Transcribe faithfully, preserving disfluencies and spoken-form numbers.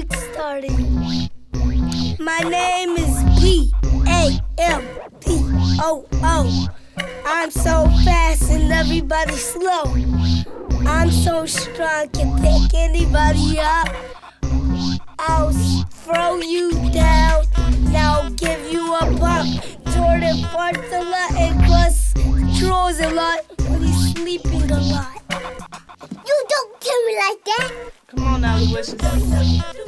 music started. My name is P A M P O O. I'm so fast and everybody's slow. I'm so strong, can pick anybody up. I'll throw you down, now give you a bump. Jordan farts a lot and Gus draws a lot when he's sleeping a lot. You don't tell me like that. Come on now, Louis.